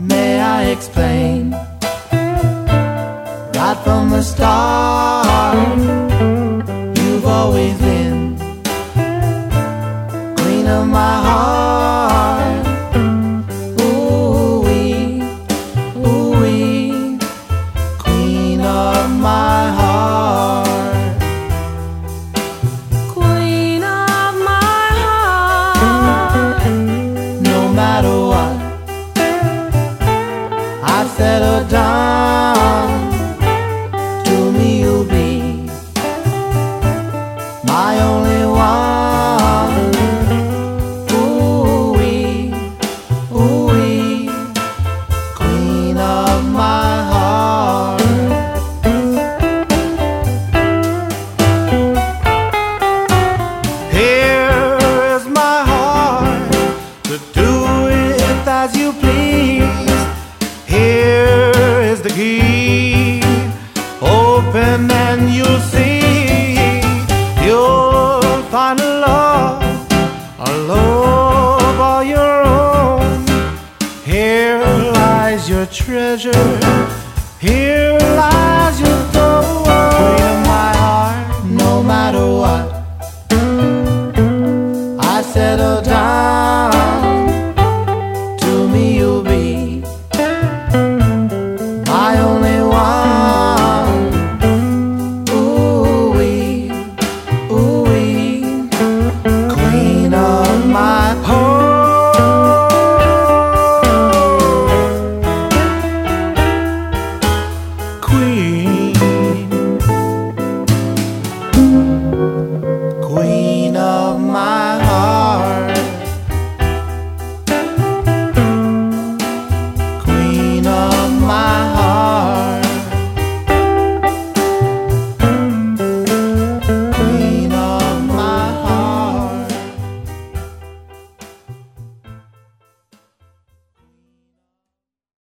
may I explain? Right from the start, you've always been queen of my heart. Ooh-wee, ooh-wee, queen of my heart. Queen of my heart. No matter what I've settled down, to me you'll be my only one. Ooh-wee, ooh-wee, queen of my heart. Here is my heart, to do it as you please. Here is the key, open and you'll see. You'll find a love all your own. Here lies your treasure, here